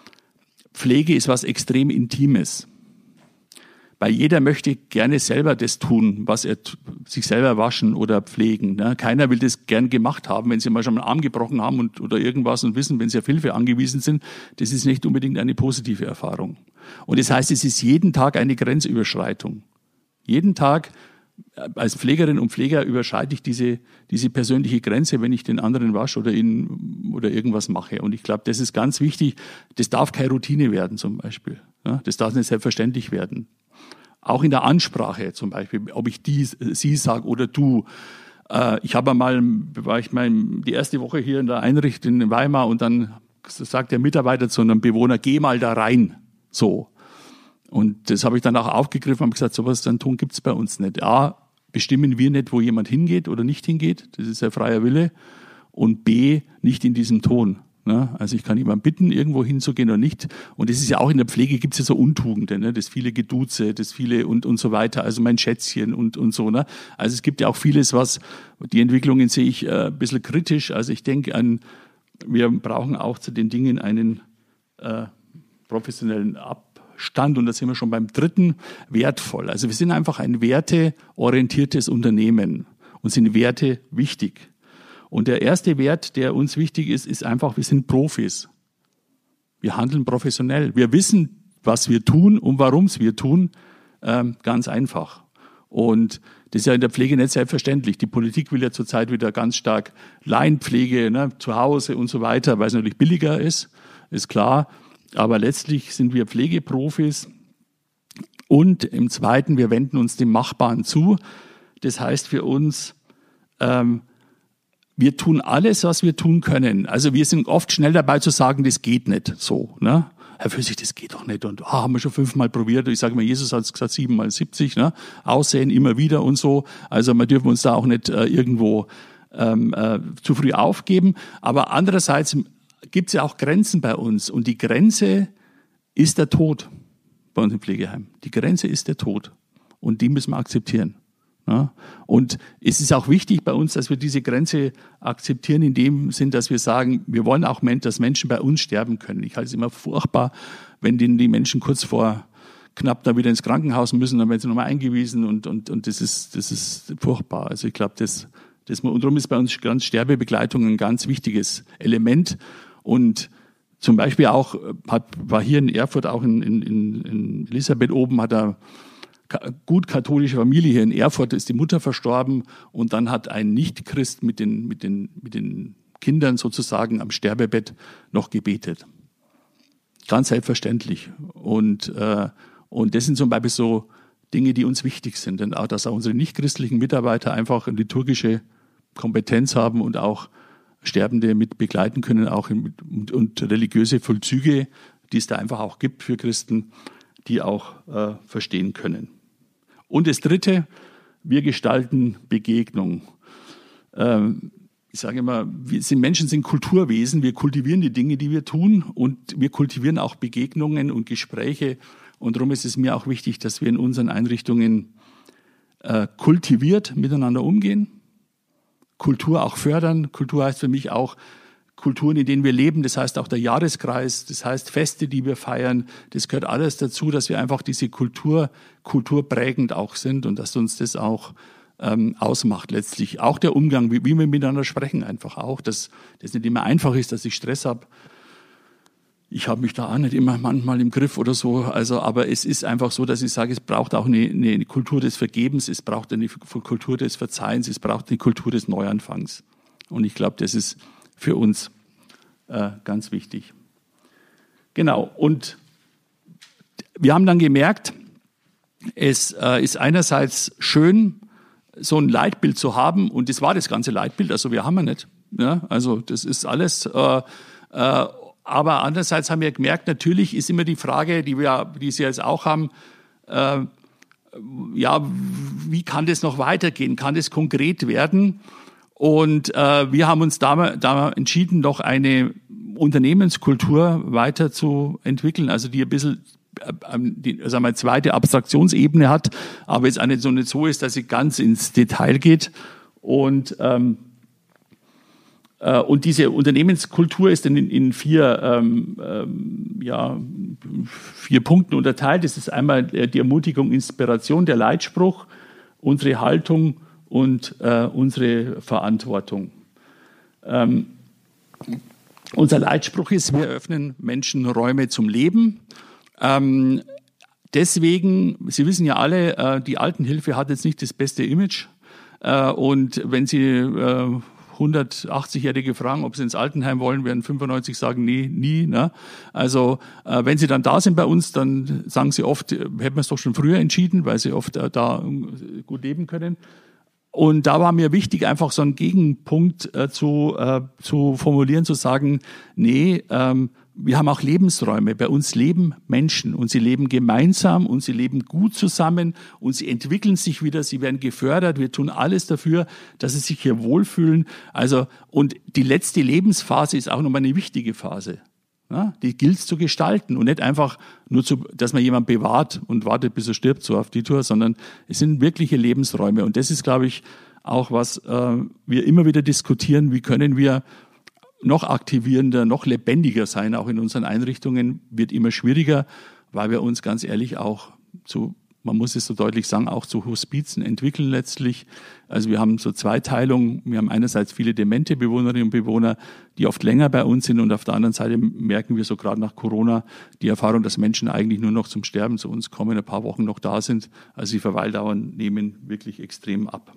C: Pflege ist was extrem Intimes. Weil jeder möchte gerne selber das tun, was er sich selber waschen oder pflegen. Ne? Keiner will das gern gemacht haben, wenn sie mal schon mal einen Arm gebrochen haben und, oder irgendwas und wissen, wenn sie auf Hilfe angewiesen sind. Das ist nicht unbedingt eine positive Erfahrung. Und das heißt, es ist jeden Tag eine Grenzüberschreitung. Jeden Tag als Pflegerin und Pfleger überschreite ich diese, diese persönliche Grenze, wenn ich den anderen wasche oder ihn oder irgendwas mache. Und ich glaube, das ist ganz wichtig. Das darf keine Routine werden zum Beispiel. Ja? Das darf nicht selbstverständlich werden. Auch in der Ansprache zum Beispiel, ob ich die, sie sage oder du. Äh, ich habe mal, war ich mal die erste Woche hier in der Einrichtung in Weimar und dann sagt der Mitarbeiter zu einem Bewohner, geh mal da rein. So. Und das habe ich dann auch aufgegriffen und gesagt, sowas dann tun gibt's bei uns nicht. A, bestimmen wir nicht, wo jemand hingeht oder nicht hingeht. Das ist ja freier Wille. Und B, nicht in diesem Ton. Also ich kann jemanden bitten, irgendwo hinzugehen oder nicht. Und das ist ja auch in der Pflege, gibt es ja so Untugenden, ne? Das viele Geduze, das viele und und so weiter. Also mein Schätzchen und und so. Ne? Also es gibt ja auch vieles, was die Entwicklungen sehe ich äh, ein bisschen kritisch. Also ich denke an, wir brauchen auch zu den Dingen einen äh, professionellen Abstand. Und da sind wir schon beim dritten, wertvoll. Also wir sind einfach ein werteorientiertes Unternehmen und sind Werte wichtig. Und der erste Wert, der uns wichtig ist, ist einfach, wir sind Profis. Wir handeln professionell. Wir wissen, was wir tun und warum es wir tun, ähm, ganz einfach. Und das ist ja in der Pflege nicht selbstverständlich. Die Politik will ja zurzeit wieder ganz stark Laienpflege, ne, zu Hause und so weiter, weil es natürlich billiger ist, ist klar. Aber letztlich sind wir Pflegeprofis. Und im Zweiten, wir wenden uns dem Machbaren zu. Das heißt für uns, ähm, wir tun alles, was wir tun können. Also wir sind oft schnell dabei zu sagen, das geht nicht so. Ne? Herr Füssig, das geht doch nicht. Und ah, haben wir schon fünfmal probiert. Ich sage mal, Jesus hat es gesagt, siebenmal siebzig. Ne? Aussehen immer wieder und so. Also wir dürfen uns da auch nicht äh, irgendwo ähm, äh, zu früh aufgeben. Aber andererseits gibt es ja auch Grenzen bei uns. Und die Grenze ist der Tod bei uns im Pflegeheim. Die Grenze ist der Tod. Und die müssen wir akzeptieren. Ja, und es ist auch wichtig bei uns, dass wir diese Grenze akzeptieren in dem Sinn, dass wir sagen, wir wollen auch, dass Menschen bei uns sterben können. Ich halte es immer furchtbar, wenn die Menschen kurz vor knapp da wieder ins Krankenhaus müssen, dann werden sie nochmal eingewiesen und, und, und das ist, das ist furchtbar. Also ich glaube, das, das, und darum ist bei uns ganz Sterbebegleitung ein ganz wichtiges Element. Und zum Beispiel auch, hat, war hier in Erfurt, auch in, in, in Elisabeth oben, hat er gut katholische Familie hier in Erfurt, ist die Mutter verstorben und dann hat ein Nicht-Christ mit den, mit den, mit den Kindern sozusagen am Sterbebett noch gebetet. Ganz selbstverständlich. Und, äh, und das sind zum Beispiel so Dinge, die uns wichtig sind. Denn auch, dass auch unsere nicht-christlichen Mitarbeiter einfach eine liturgische Kompetenz haben und auch Sterbende mit begleiten können, auch in, und, und religiöse Vollzüge, die es da einfach auch gibt für Christen, die auch äh, verstehen können. Und das Dritte, wir gestalten Begegnung. Ähm, ich sage immer, wir sind Menschen sind Kulturwesen, wir kultivieren die Dinge, die wir tun und wir kultivieren auch Begegnungen und Gespräche. Und darum ist es mir auch wichtig, dass wir in unseren Einrichtungen äh, kultiviert miteinander umgehen, Kultur auch fördern. Kultur heißt für mich auch Kulturen, in denen wir leben, das heißt auch der Jahreskreis, das heißt Feste, die wir feiern, das gehört alles dazu, dass wir einfach diese Kultur, kulturprägend auch sind und dass uns das auch ähm, ausmacht letztlich. Auch der Umgang, wie, wie wir miteinander sprechen einfach auch, dass das nicht immer einfach ist, dass ich Stress habe. Ich habe mich da auch nicht immer manchmal im Griff oder so. Also, aber es ist einfach so, dass ich sage, es braucht auch eine, eine Kultur des Vergebens, es braucht eine Kultur des Verzeihens, es braucht eine Kultur des Neuanfangs. Und ich glaube, das ist für uns äh, ganz wichtig. Genau. Und wir haben dann gemerkt, es äh, ist einerseits schön, so ein Leitbild zu haben. Und das war das ganze Leitbild. Also wir haben ja nicht. Ja? Also das ist alles. Äh, äh, Aber andererseits haben wir gemerkt, natürlich ist immer die Frage, die wir, die Sie jetzt auch haben, äh, ja, wie kann das noch weitergehen? Kann das konkret werden? Und äh, wir haben uns da, da entschieden, noch eine Unternehmenskultur weiterzuentwickeln, also die ein bisschen äh, die, sagen wir, eine zweite Abstraktionsebene hat, aber jetzt auch nicht so, nicht so ist, dass sie ganz ins Detail geht. Und ähm, Und diese Unternehmenskultur ist dann in, in vier, ähm, ähm, ja, vier Punkten unterteilt. Das ist einmal die Ermutigung, Inspiration, der Leitspruch, unsere Haltung und äh, unsere Verantwortung. Ähm, unser Leitspruch ist, wir öffnen Menschen Räume zum Leben. Ähm, deswegen, Sie wissen ja alle, äh, die Altenhilfe hat jetzt nicht das beste Image. Äh, und wenn Sie äh, hundertachtzig-Jährige fragen, ob sie ins Altenheim wollen, werden fünfundneunzig sagen, nee, nie. Ne? Also äh, wenn sie dann da sind bei uns, dann sagen sie oft, hätten wir es doch schon früher entschieden, weil sie oft äh, da gut leben können. Und da war mir wichtig, einfach so einen Gegenpunkt äh, zu, äh, zu formulieren, zu sagen, nee, ähm, wir haben auch Lebensräume. Bei uns leben Menschen und sie leben gemeinsam und sie leben gut zusammen und sie entwickeln sich wieder, sie werden gefördert. Wir tun alles dafür, dass sie sich hier wohlfühlen. Also, und die letzte Lebensphase ist auch nochmal eine wichtige Phase. Ja, die gilt es zu gestalten und nicht einfach nur, zu, dass man jemanden bewahrt und wartet, bis er stirbt, so auf die Tour, sondern es sind wirkliche Lebensräume. Und das ist, glaube ich, auch was äh, wir immer wieder diskutieren. Wie können wir noch aktivierender, noch lebendiger sein, auch in unseren Einrichtungen, wird immer schwieriger, weil wir uns ganz ehrlich auch zu, man muss es so deutlich sagen, auch zu Hospizen entwickeln letztlich. Also wir haben so Zweiteilung. Wir haben einerseits viele demente Bewohnerinnen und Bewohner, die oft länger bei uns sind und auf der anderen Seite merken wir so gerade nach Corona die Erfahrung, dass Menschen eigentlich nur noch zum Sterben zu uns kommen, ein paar Wochen noch da sind. Also die Verweildauern nehmen wirklich extrem ab.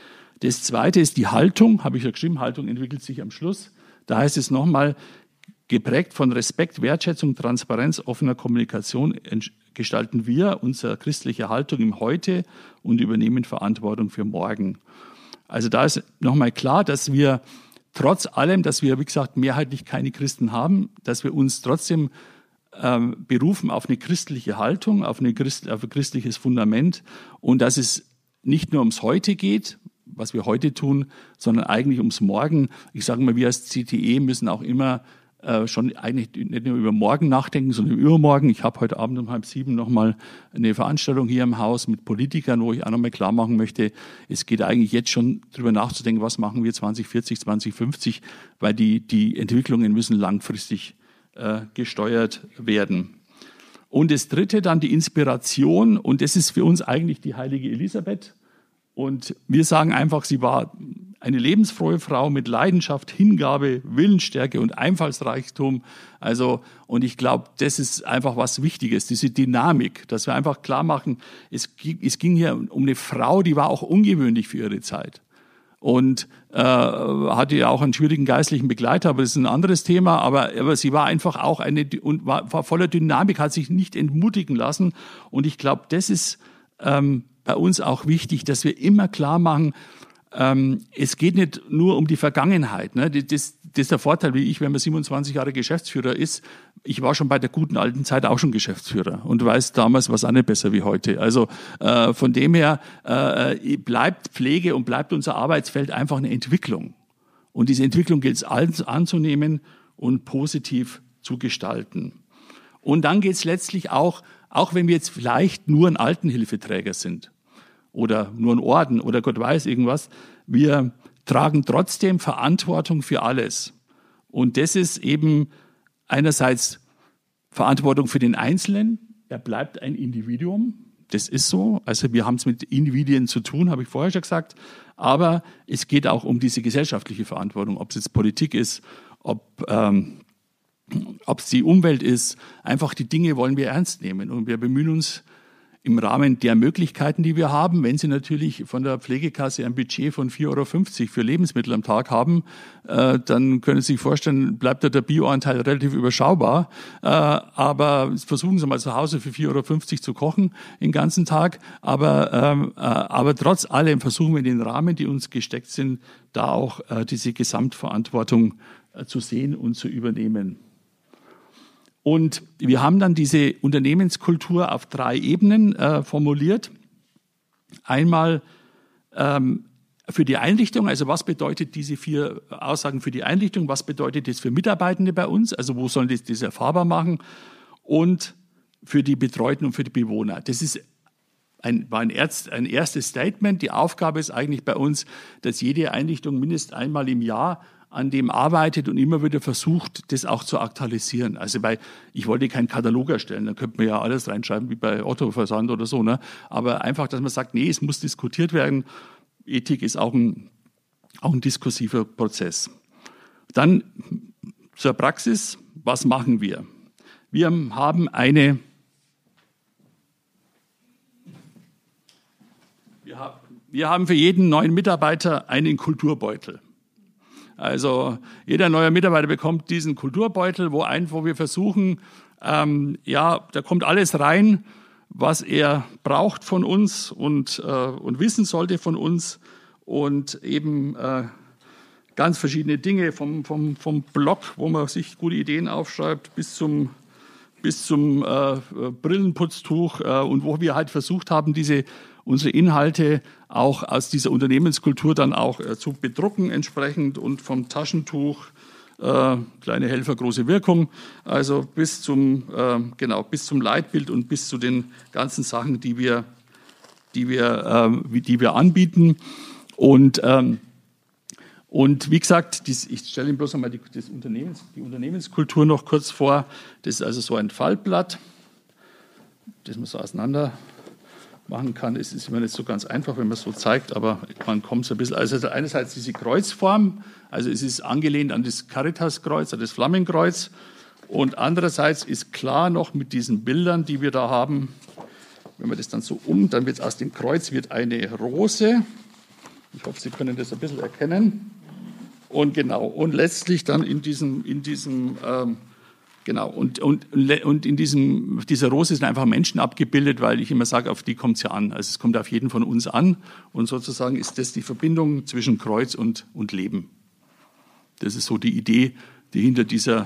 C: Das Zweite ist die Haltung, habe ich ja geschrieben, Haltung entwickelt sich am Schluss. Da heißt es nochmal, geprägt von Respekt, Wertschätzung, Transparenz, offener Kommunikation gestalten wir unsere christliche Haltung im Heute und übernehmen Verantwortung für morgen. Also da ist nochmal klar, dass wir trotz allem, dass wir, wie gesagt, mehrheitlich keine Christen haben, dass wir uns trotzdem ähm, berufen auf eine christliche Haltung, auf, eine Christ, auf ein christliches Fundament und dass es nicht nur ums Heute geht, was wir heute tun, sondern eigentlich ums Morgen. Ich sage mal, wir als C T E müssen auch immer äh, schon eigentlich nicht nur über morgen nachdenken, sondern über übermorgen. Ich habe heute Abend um halb sieben nochmal eine Veranstaltung hier im Haus mit Politikern, wo ich auch nochmal klar machen möchte, es geht eigentlich jetzt schon darüber nachzudenken, was machen wir zwanzig vierzig, zwanzig fünfzig, weil die, die Entwicklungen müssen langfristig äh, gesteuert werden. Und das Dritte dann die Inspiration, und das ist für uns eigentlich die heilige Elisabeth. Und wir sagen einfach, sie war eine lebensfrohe Frau mit Leidenschaft, Hingabe, Willensstärke und Einfallsreichtum. Also, und ich glaube, das ist einfach was Wichtiges, diese Dynamik, dass wir einfach klar machen, es, es ging hier um eine Frau, die war auch ungewöhnlich für ihre Zeit. Und äh, hatte ja auch einen schwierigen geistlichen Begleiter, aber das ist ein anderes Thema. Aber, aber sie war einfach auch eine, und war, war voller Dynamik, hat sich nicht entmutigen lassen. Und ich glaube, das ist ähm, bei uns auch wichtig, dass wir immer klar machen, ähm, es geht nicht nur um die Vergangenheit. Ne? Das, das ist der Vorteil, wie ich, wenn man siebenundzwanzig Jahre Geschäftsführer ist. Ich war schon bei der guten alten Zeit auch schon Geschäftsführer und weiß, damals war es auch nicht besser wie heute. Also äh, von dem her äh, bleibt Pflege und bleibt unser Arbeitsfeld einfach eine Entwicklung. Und diese Entwicklung gilt es anzunehmen und positiv zu gestalten. Und dann geht es letztlich auch, auch wenn wir jetzt vielleicht nur ein Altenhilfeträger sind oder nur ein Orden oder Gott weiß irgendwas, wir tragen trotzdem Verantwortung für alles. Und das ist eben einerseits Verantwortung für den Einzelnen, er bleibt ein Individuum, das ist so. Also wir haben es mit Individuen zu tun, habe ich vorher schon gesagt. Aber es geht auch um diese gesellschaftliche Verantwortung, ob es jetzt Politik ist, ob ähm, ob es die Umwelt ist. Einfach die Dinge wollen wir ernst nehmen. Und wir bemühen uns im Rahmen der Möglichkeiten, die wir haben, wenn Sie natürlich von der Pflegekasse ein Budget von vier Euro fünfzig für Lebensmittel am Tag haben, äh, dann können Sie sich vorstellen, bleibt da der Bioanteil relativ überschaubar. Äh, aber versuchen Sie mal zu Hause für vier Euro fünfzig zu kochen den ganzen Tag. Aber, ähm, äh, aber trotz allem versuchen wir in den Rahmen, die uns gesteckt sind, da auch äh, diese Gesamtverantwortung äh, zu sehen und zu übernehmen. Und wir haben dann diese Unternehmenskultur auf drei Ebenen äh, formuliert. Einmal ähm, für die Einrichtung, also was bedeutet diese vier Aussagen für die Einrichtung, was bedeutet das für Mitarbeitende bei uns, also wo sollen die das erfahrbar machen, und für die Betreuten und für die Bewohner. Das ist ein, war ein, Erst, ein erstes Statement. Die Aufgabe ist eigentlich bei uns, dass jede Einrichtung mindestens einmal im Jahr an dem arbeitet und immer wieder versucht, das auch zu aktualisieren. Also bei, ich wollte keinen Katalog erstellen, da könnte man ja alles reinschreiben, wie bei Otto Versand oder so, ne? Aber einfach, dass man sagt, nee, es muss diskutiert werden. Ethik ist auch ein, auch ein diskursiver Prozess. Dann zur Praxis, was machen wir? Wir haben eine, wir haben, wir haben für jeden neuen Mitarbeiter einen Kulturbeutel. Also jeder neue Mitarbeiter bekommt diesen Kulturbeutel, wo, ein, wo wir versuchen, ähm, ja, da kommt alles rein, was er braucht von uns und, äh, und wissen sollte von uns, und eben äh, ganz verschiedene Dinge vom, vom, vom Blog, wo man sich gute Ideen aufschreibt, bis zum, bis zum äh, Brillenputztuch, äh, und wo wir halt versucht haben, diese unsere Inhalte auch aus dieser Unternehmenskultur dann auch äh, zu bedrucken entsprechend, und vom Taschentuch, äh, kleine Helfer, große Wirkung, also bis zum, äh, genau, bis zum Leitbild und bis zu den ganzen Sachen, die wir, die wir, äh, die wir anbieten. Und, ähm, und wie gesagt, dies, ich stelle Ihnen bloß einmal die, das Unternehmens, die Unternehmenskultur noch kurz vor. Das ist also so ein Faltblatt, das man so auseinander machen kann. Es ist immer nicht so ganz einfach, wenn man es so zeigt, aber man kommt so ein bisschen. Also einerseits diese Kreuzform, also es ist angelehnt an das Caritas-Kreuz, an das Flammenkreuz, und andererseits ist klar noch mit diesen Bildern, die wir da haben, wenn man das dann so um, dann wird aus dem Kreuz wird eine Rose. Ich hoffe, Sie können das ein bisschen erkennen. Und genau, und letztlich dann in diesem, in diesem ähm, Genau, und, und, und in diesem, dieser Rose sind einfach Menschen abgebildet, weil ich immer sage, auf die kommt es ja an. Also es kommt auf jeden von uns an, und sozusagen ist das die Verbindung zwischen Kreuz und, und Leben. Das ist so die Idee, die hinter dieser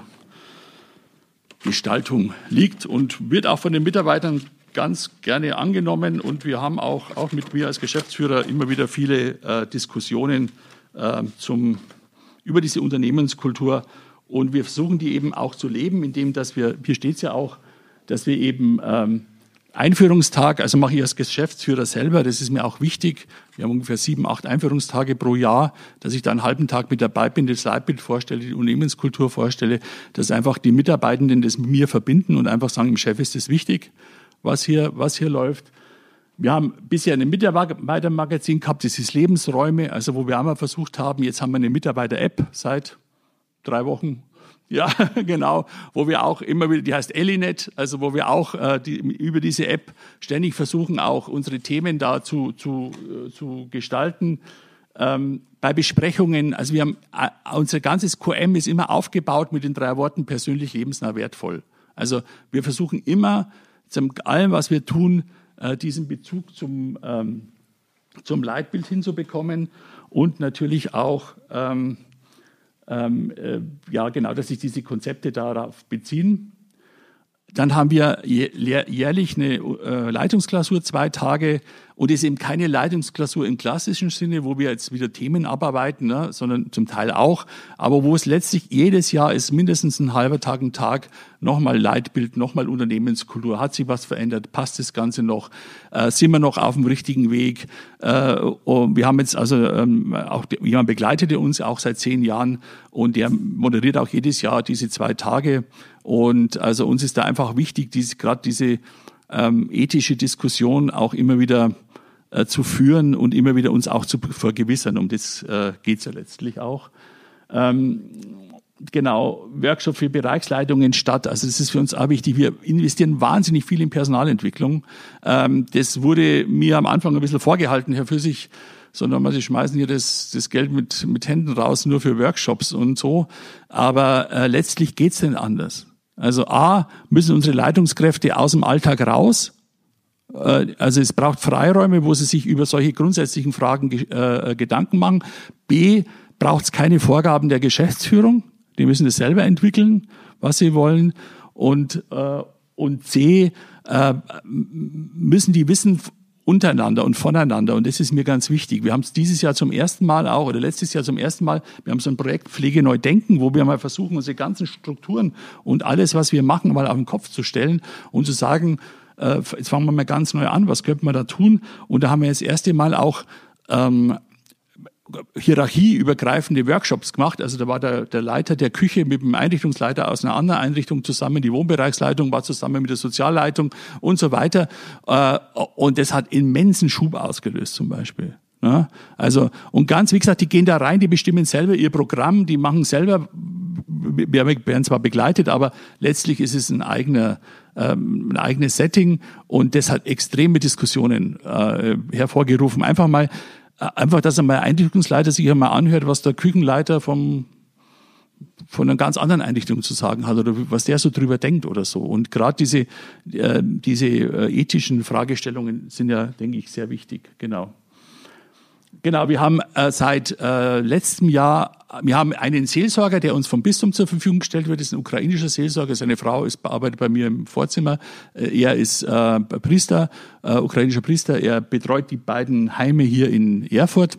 C: Gestaltung liegt, und wird auch von den Mitarbeitern ganz gerne angenommen, und wir haben auch, auch mit mir als Geschäftsführer immer wieder viele äh, Diskussionen äh, zum, über diese Unternehmenskultur. Und wir versuchen die eben auch zu leben, indem, dass wir, hier steht es ja auch, dass wir eben ähm, Einführungstag, also mache ich als Geschäftsführer selber, das ist mir auch wichtig. Wir haben ungefähr sieben, acht Einführungstage pro Jahr, dass ich da einen halben Tag mit dabei bin, das Leitbild vorstelle, die Unternehmenskultur vorstelle, dass einfach die Mitarbeitenden das mit mir verbinden und einfach sagen, dem Chef ist das wichtig, was hier, was hier läuft. Wir haben bisher ein Mitarbeitermagazin gehabt, das ist Lebensräume, also wo wir einmal versucht haben, jetzt haben wir eine Mitarbeiter-App seit drei Wochen, ja, genau, wo wir auch immer wieder, die heißt Elinet, also wo wir auch äh, die, über diese App ständig versuchen, auch unsere Themen da zu, zu, äh, zu gestalten. Ähm, bei Besprechungen, also wir haben, äh, unser ganzes Q M ist immer aufgebaut mit den drei Worten persönlich, lebensnah, wertvoll. Also wir versuchen immer, zu allem, was wir tun, äh, diesen Bezug zum, ähm, zum Leitbild hinzubekommen, und natürlich auch, ähm, Ähm, äh, ja, genau, dass sich diese Konzepte darauf beziehen. Dann haben wir jährlich eine äh, Leitungsklausur, zwei Tage, und es ist eben keine Leitungsklausur im klassischen Sinne, wo wir jetzt wieder Themen abarbeiten, ne, sondern zum Teil auch, aber wo es letztlich jedes Jahr ist, mindestens ein halber Tag, ein Tag, nochmal Leitbild, nochmal Unternehmenskultur, hat sich was verändert, passt das Ganze noch, äh, sind wir noch auf dem richtigen Weg, äh, und wir haben jetzt also ähm, auch jemand begleitete uns auch seit zehn Jahren, und der moderiert auch jedes Jahr diese zwei Tage, und also uns ist da einfach wichtig, diese, gerade diese ähm, ethische Diskussion auch immer wieder äh, zu führen und immer wieder uns auch zu vergewissern. Um das äh, geht es ja letztlich auch. Ähm, Genau, Workshop für Bereichsleitungen statt. Also das ist für uns auch wichtig. Wir investieren wahnsinnig viel in Personalentwicklung. Ähm, das wurde mir am Anfang ein bisschen vorgehalten, Herr Füssig, sondern Sie schmeißen hier das, das Geld mit, mit Händen raus, nur für Workshops und so. Aber äh, letztlich geht's denn anders. Also A, müssen unsere Leitungskräfte aus dem Alltag raus. Äh, also es braucht Freiräume, wo sie sich über solche grundsätzlichen Fragen äh, Gedanken machen. B, braucht es keine Vorgaben der Geschäftsführung. Die müssen das selber entwickeln, was sie wollen. Und, äh, und C, äh, müssen die wissen untereinander und voneinander. Und das ist mir ganz wichtig. Wir haben es dieses Jahr zum ersten Mal auch, oder letztes Jahr zum ersten Mal, wir haben so ein Projekt Pflege neu denken, wo wir mal versuchen, unsere ganzen Strukturen und alles, was wir machen, mal auf den Kopf zu stellen und zu sagen, äh, jetzt fangen wir mal ganz neu an, was könnten wir da tun? Und da haben wir das erste Mal auch ähm, hierarchieübergreifende Workshops gemacht. Also da war der, der Leiter der Küche mit dem Einrichtungsleiter aus einer anderen Einrichtung zusammen, die Wohnbereichsleitung war zusammen mit der Sozialleitung und so weiter. Und das hat immensen Schub ausgelöst zum Beispiel. Also, und ganz, wie gesagt, die gehen da rein, die bestimmen selber ihr Programm, die machen selber, wir werden zwar begleitet, aber letztlich ist es ein eigener, ein eigenes Setting und das hat extreme Diskussionen hervorgerufen. Einfach mal Einfach, dass einmal ein Einrichtungsleiter sich einmal anhört, was der Küchenleiter vom, von einer ganz anderen Einrichtung zu sagen hat oder was der so drüber denkt oder so. Und gerade diese, äh, diese äh, ethischen Fragestellungen sind ja, denke ich, sehr wichtig. Genau. Genau, wir haben äh, seit äh, letztem Jahr, wir haben einen Seelsorger, der uns vom Bistum zur Verfügung gestellt wird. Das ist ein ukrainischer Seelsorger. Seine Frau ist, arbeitet bei mir im Vorzimmer. Äh, er ist äh, Priester, äh, ukrainischer Priester. Er betreut die beiden Heime hier in Erfurt.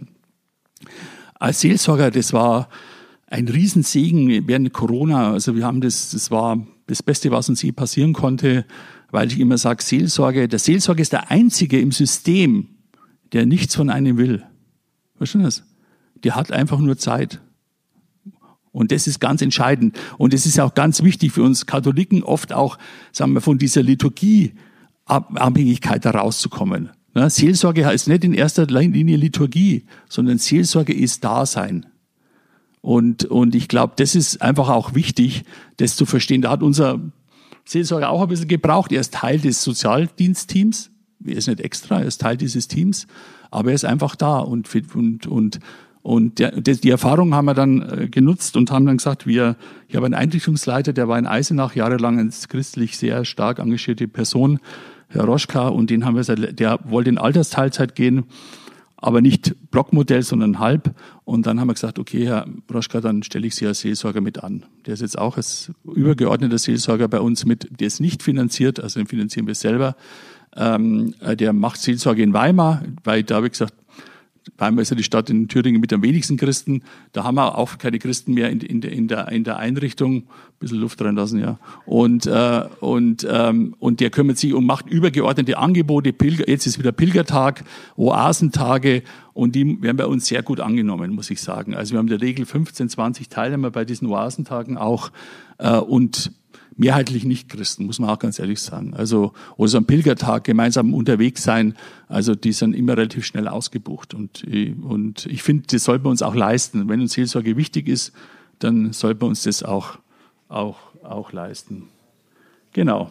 C: Als Seelsorger, das war ein Riesensegen während Corona. Also wir haben das, das war das Beste, was uns je passieren konnte, weil ich immer sage, Seelsorge, der Seelsorger ist der Einzige im System, der nichts von einem will. Verstehen Sie das? Der hat einfach nur Zeit. Und das ist ganz entscheidend. Und es ist auch ganz wichtig für uns Katholiken, oft auch, sagen wir, von dieser Liturgieabhängigkeit herauszukommen. Ja, Seelsorge heißt nicht in erster Linie Liturgie, sondern Seelsorge ist Dasein. Und, und ich glaube, das ist einfach auch wichtig, das zu verstehen. Da hat unser Seelsorger auch ein bisschen gebraucht. Er ist Teil des Sozialdienstteams. Er ist nicht extra, er ist Teil dieses Teams. Aber er ist einfach da und, und, und, und der, die Erfahrung haben wir dann äh, genutzt und haben dann gesagt, wir, ich habe einen Einrichtungsleiter, der war in Eisenach jahrelang eine christlich sehr stark engagierte Person, Herr Roschka, und den haben wir seit, der wollte in Altersteilzeit gehen, aber nicht Blockmodell, sondern halb. Und dann haben wir gesagt, okay, Herr Roschka, dann stelle ich Sie als Seelsorger mit an. Der ist jetzt auch als übergeordneter Seelsorger bei uns mit, der ist nicht finanziert, also den finanzieren wir selber. Ähm, der macht Seelsorge in Weimar, weil da habe ich gesagt, Weimar ist ja die Stadt in Thüringen mit am wenigsten Christen. Da haben wir auch keine Christen mehr in, in, in, der, in der Einrichtung. Ein bisschen Luft reinlassen, ja. Und, äh, und, ähm, und der kümmert sich und macht übergeordnete Angebote. Pilger, jetzt ist wieder Pilgertag, Oasentage. Und die werden bei uns sehr gut angenommen, muss ich sagen. Also wir haben in der Regel fünfzehn, zwanzig Teilnehmer bei diesen Oasentagen auch. Äh, und mehrheitlich Nicht-Christen, muss man auch ganz ehrlich sagen. Also, oder so ein Pilgertag, gemeinsam unterwegs sein, also die sind immer relativ schnell ausgebucht. Und, und ich finde, das sollten wir uns auch leisten. Wenn uns Seelsorge wichtig ist, dann sollten wir uns das auch, auch, auch leisten. Genau.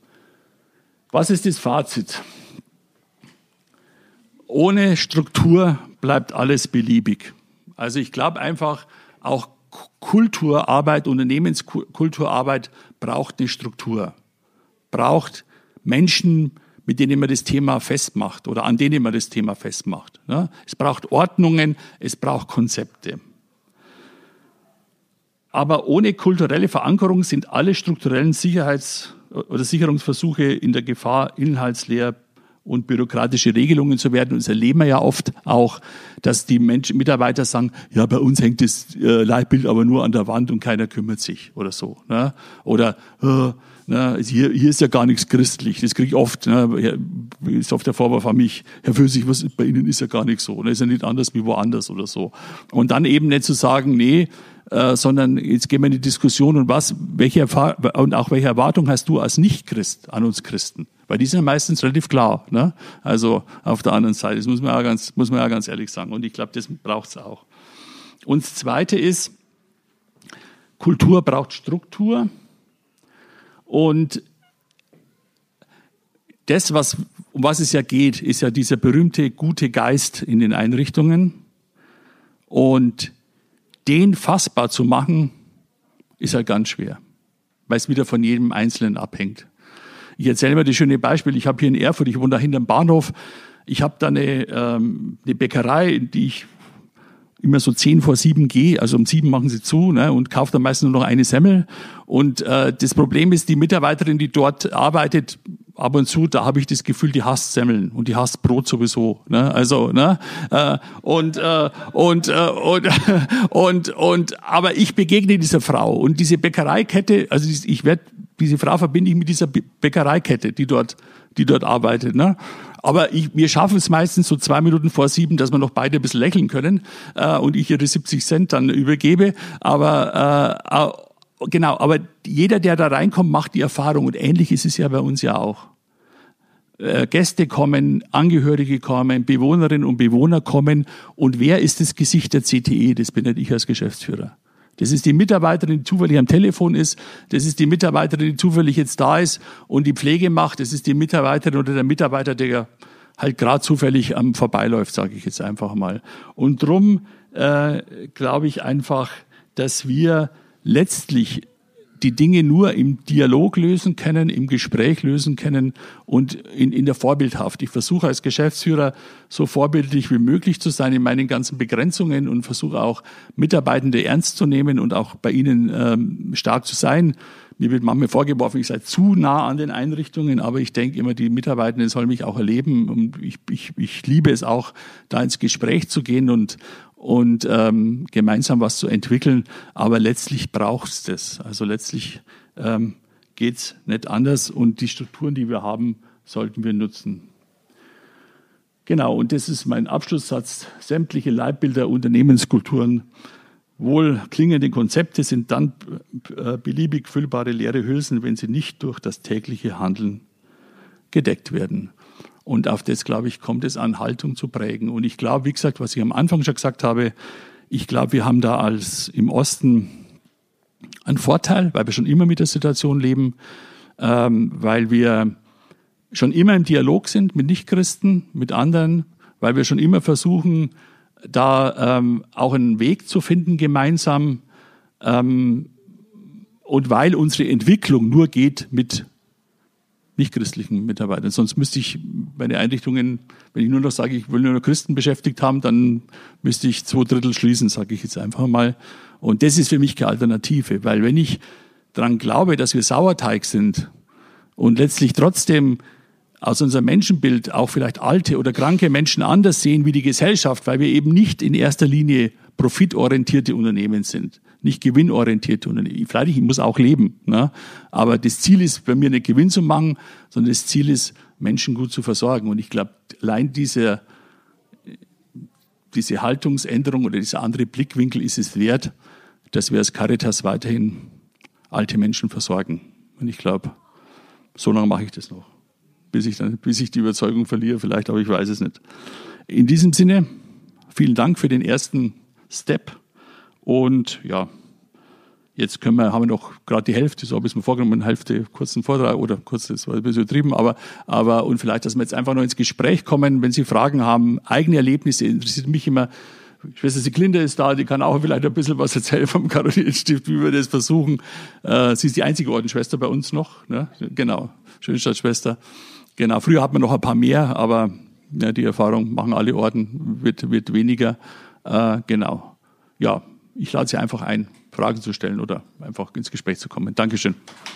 C: Was ist das Fazit? Ohne Struktur bleibt alles beliebig. Also ich glaube einfach, auch Kulturarbeit, Unternehmenskulturarbeit braucht eine Struktur, braucht Menschen, mit denen man das Thema festmacht oder an denen man das Thema festmacht. Es braucht Ordnungen, es braucht Konzepte. Aber ohne kulturelle Verankerung sind alle strukturellen Sicherheits- oder Sicherungsversuche in der Gefahr, inhaltsleer und bürokratische Regelungen zu werden. Und das erleben wir ja oft auch, dass die Menschen, Mitarbeiter sagen, ja, bei uns hängt das äh, Leitbild aber nur an der Wand und keiner kümmert sich oder so. Ne? Oder äh, ne, hier, hier ist ja gar nichts christlich. Das kriege ich oft. Ne? Ist oft der Vorwurf an mich, Herr Füssig, was bei Ihnen ist ja gar nicht so. Ne? Ist ja nicht anders wie woanders oder so. Und dann eben nicht zu sagen, nee, äh, sondern jetzt gehen wir in die Diskussion und was, welche Erfahrung und auch welche Erwartung hast du als Nicht-Christ an uns Christen? Weil die sind ja meistens relativ klar, ne? Also auf der anderen Seite, das muss man ja ganz, muss man ja ganz ehrlich sagen. Und ich glaube, das braucht es auch. Und das Zweite ist, Kultur braucht Struktur. Und das, was, um was es ja geht, ist ja dieser berühmte gute Geist in den Einrichtungen. Und den fassbar zu machen, ist halt ganz schwer, weil es wieder von jedem Einzelnen abhängt. Ich erzähle mal das schöne Beispiel. Ich habe hier in Erfurt, ich wohne da hinterm Bahnhof, ich habe da eine, ähm, eine Bäckerei, in die ich immer so zehn vor sieben gehe, also um sieben machen sie zu, ne, und kaufe dann meistens nur noch eine Semmel. Und äh, das Problem ist, die Mitarbeiterin, die dort arbeitet, ab und zu, da habe ich das Gefühl, die hasst Semmeln und die hasst Brot sowieso. Ne? Also, ne? Äh, und, äh, und, äh, und, und, und, aber ich begegne dieser Frau und diese Bäckereikette, also ich werde, diese Frau verbinde ich mit dieser Bäckereikette, die dort, die dort arbeitet. Ne? Aber ich, wir schaffen es meistens so zwei Minuten vor sieben, dass wir noch beide ein bisschen lächeln können äh, und ich ihre siebzig Cent dann übergebe. Aber äh, Genau, aber jeder, der da reinkommt, macht die Erfahrung. Und ähnlich ist es ja bei uns ja auch. Äh, Gäste kommen, Angehörige kommen, Bewohnerinnen und Bewohner kommen. Und wer ist das Gesicht der C T E? Das bin nicht ich als Geschäftsführer. Das ist die Mitarbeiterin, die zufällig am Telefon ist. Das ist die Mitarbeiterin, die zufällig jetzt da ist und die Pflege macht. Das ist die Mitarbeiterin oder der Mitarbeiter, der halt gerade zufällig am vorbeiläuft, sage ich jetzt einfach mal. Und drum äh, glaube ich einfach, dass wir letztlich die Dinge nur im Dialog lösen können, im Gespräch lösen können und in, in der Vorbildhaft. Ich versuche als Geschäftsführer so vorbildlich wie möglich zu sein in meinen ganzen Begrenzungen und versuche auch Mitarbeitende ernst zu nehmen und auch bei ihnen ähm, stark zu sein. Mir wird manchmal vorgeworfen, ich sei zu nah an den Einrichtungen, aber ich denke immer, die Mitarbeitenden sollen mich auch erleben und ich, ich, ich liebe es auch, da ins Gespräch zu gehen und und ähm, gemeinsam was zu entwickeln, aber letztlich braucht es das. Also letztlich ähm, geht es nicht anders und die Strukturen, die wir haben, sollten wir nutzen. Genau, und das ist mein Abschlusssatz. Sämtliche Leitbilder, Unternehmenskulturen, wohl klingende Konzepte sind dann äh, beliebig füllbare leere Hülsen, wenn sie nicht durch das tägliche Handeln gedeckt werden. Und auf das, glaube ich, kommt es an, Haltung zu prägen. Und ich glaube, wie gesagt, was ich am Anfang schon gesagt habe, ich glaube, wir haben da als im Osten einen Vorteil, weil wir schon immer mit der Situation leben, ähm, weil wir schon immer im Dialog sind mit Nichtchristen, mit anderen, weil wir schon immer versuchen, da ähm, auch einen Weg zu finden gemeinsam ähm, und weil unsere Entwicklung nur geht mit nichtchristlichen Mitarbeitern. Sonst müsste ich meine Einrichtungen, wenn ich nur noch sage, ich will nur noch Christen beschäftigt haben, dann müsste ich zwei Drittel schließen, sage ich jetzt einfach mal. Und das ist für mich keine Alternative, weil wenn ich daran glaube, dass wir Sauerteig sind und letztlich trotzdem aus unserem Menschenbild auch vielleicht alte oder kranke Menschen anders sehen wie die Gesellschaft, weil wir eben nicht in erster Linie profitorientierte Unternehmen sind, nicht gewinnorientierte Unternehmen. Vielleicht, ich muss auch leben, ne? Aber das Ziel ist bei mir nicht Gewinn zu machen, sondern das Ziel ist, Menschen gut zu versorgen. Und ich glaube, allein diese, diese Haltungsänderung oder dieser andere Blickwinkel ist es wert, dass wir als Caritas weiterhin alte Menschen versorgen. Und ich glaube, so lange mache ich das noch, bis ich, dann, bis ich die Überzeugung verliere, vielleicht, aber ich weiß es nicht. In diesem Sinne, vielen Dank für den ersten Step. Und ja, jetzt können wir, haben wir noch gerade die Hälfte, so habe ich es mir vorgenommen, eine Hälfte kurzen Vortrag oder kurz, das war ein bisschen übertrieben, aber, aber und vielleicht, dass wir jetzt einfach noch ins Gespräch kommen, wenn Sie Fragen haben, eigene Erlebnisse, interessiert mich immer. Schwester Siglinde ist da, die kann auch vielleicht ein bisschen was erzählen vom Karolinenstift, wie wir das versuchen. Äh, sie ist die einzige Ordensschwester bei uns noch, ne? Genau, Schönstadtschwester. Genau, früher hat man noch ein paar mehr, aber ja, die Erfahrung machen alle Orden, wird, wird weniger. Äh, genau, ja. Ich lade Sie einfach ein, Fragen zu stellen oder einfach ins Gespräch zu kommen. Dankeschön.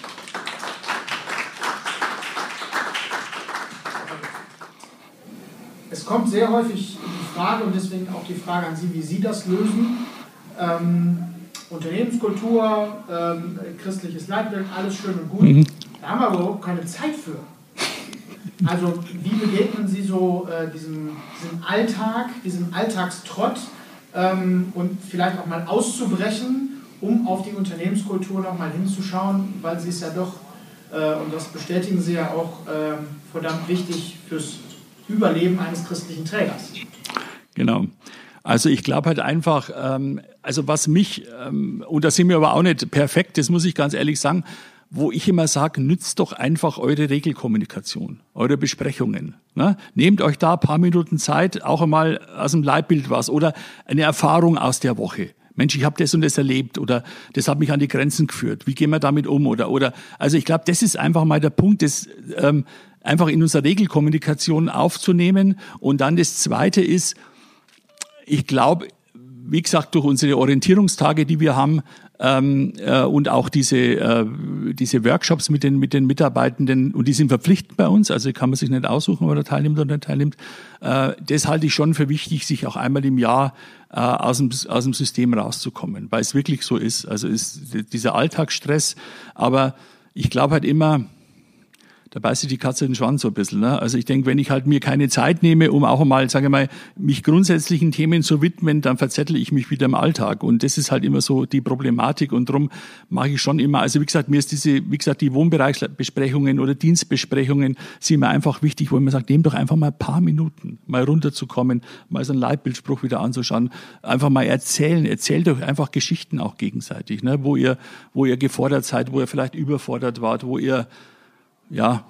D: Es kommt sehr häufig die Frage und deswegen auch die Frage an Sie, wie Sie das lösen. Ähm, Unternehmenskultur, ähm, christliches Leitbild, alles schön und gut. Mhm. Da haben wir aber überhaupt keine Zeit für. Also wie begegnen Sie so äh, diesem, diesem Alltag, diesem Alltagstrott? Ähm, und vielleicht auch mal auszubrechen, um auf die Unternehmenskultur noch mal hinzuschauen, weil sie ist ja doch, äh, und das bestätigen Sie ja auch, äh, verdammt wichtig fürs Überleben eines christlichen Trägers.
C: Genau. Also ich glaube halt einfach, ähm, also was mich, ähm, und da sind wir aber auch nicht perfekt, das muss ich ganz ehrlich sagen, wo ich immer sage, nützt doch einfach eure Regelkommunikation, eure Besprechungen. Ne? Nehmt euch da ein paar Minuten Zeit, auch einmal aus dem Leitbild was oder eine Erfahrung aus der Woche. Mensch, ich habe das und das erlebt oder das hat mich an die Grenzen geführt. Wie gehen wir damit um? Oder oder also ich glaube, das ist einfach mal der Punkt, das ähm, einfach in unserer Regelkommunikation aufzunehmen. Und dann das Zweite ist, ich glaube, wie gesagt, durch unsere Orientierungstage, die wir haben, ähm, äh, und auch diese äh, diese Workshops mit den mit den Mitarbeitenden, und die sind verpflichtend bei uns, also kann man sich nicht aussuchen, ob er teilnimmt oder nicht teilnimmt. Äh, das halte ich schon für wichtig, sich auch einmal im Jahr äh, aus dem aus dem System rauszukommen, weil es wirklich so ist. Also ist dieser Alltagsstress, aber ich glaube halt immer, da beißt sich die Katze in den Schwanz so ein bisschen. Ne? Also ich denke, wenn ich halt mir keine Zeit nehme, um auch einmal, sage ich mal, mich grundsätzlichen Themen zu widmen, dann verzettle ich mich wieder im Alltag. Und das ist halt immer so die Problematik. Und darum mache ich schon immer, also wie gesagt, mir ist diese, wie gesagt, die Wohnbereichsbesprechungen oder Dienstbesprechungen sind mir einfach wichtig, wo man sagt, nehmt doch einfach mal ein paar Minuten, mal runterzukommen, mal so einen Leitbildspruch wieder anzuschauen, einfach mal erzählen, erzählt euch einfach Geschichten auch gegenseitig, ne? wo ihr, wo ihr gefordert seid, wo ihr vielleicht überfordert wart, wo ihr ja,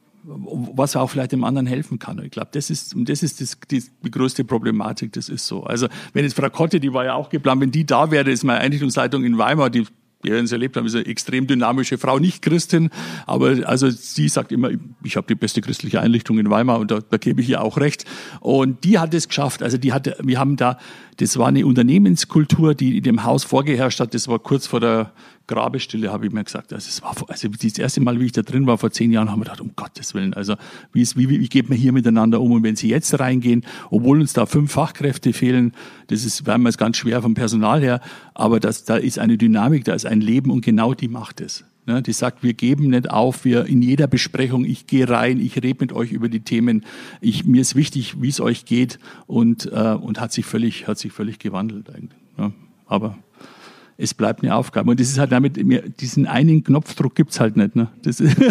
C: was auch vielleicht dem anderen helfen kann. Ich glaube, das ist, und das ist das, die, die größte Problematik, das ist so. Also, wenn jetzt Frau Kotte, die war ja auch geplant, wenn die da wäre, ist meine Einrichtungsleitung in Weimar, die wir werden es erlebt haben, ist eine extrem dynamische Frau, nicht Christin, aber also sie sagt immer, ich habe die beste christliche Einrichtung in Weimar und da, da gebe ich ihr auch recht. Und die hat es geschafft, also die hatte, wir haben da, das war eine Unternehmenskultur, die in dem Haus vorgeherrscht hat, das war kurz vor der Grabestille, habe ich mir gesagt. Also, es war, also das erste Mal, wie ich da drin war, vor zehn Jahren, haben wir gedacht, um Gottes Willen, also wie, ist, wie, wie geht man hier miteinander um? Und wenn Sie jetzt reingehen, obwohl uns da fünf Fachkräfte fehlen, das ist, wir haben es ganz schwer vom Personal her, aber das, da ist eine Dynamik, da ist ein Leben und genau die macht es. Ne? Die sagt, wir geben nicht auf, wir in jeder Besprechung, ich gehe rein, ich rede mit euch über die Themen, ich, mir ist wichtig, wie es euch geht und, äh, und hat sich völlig, hat sich völlig gewandelt eigentlich. Ja? Aber es bleibt eine Aufgabe. Und das ist halt damit, diesen einen Knopfdruck gibt's halt nicht. Ne? Das ist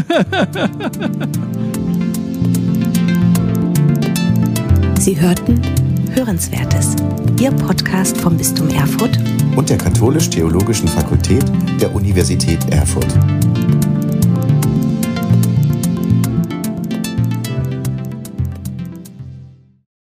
A: Sie hörten Hörenswertes, Ihr Podcast vom Bistum Erfurt
B: und der Katholisch-Theologischen Fakultät der Universität Erfurt.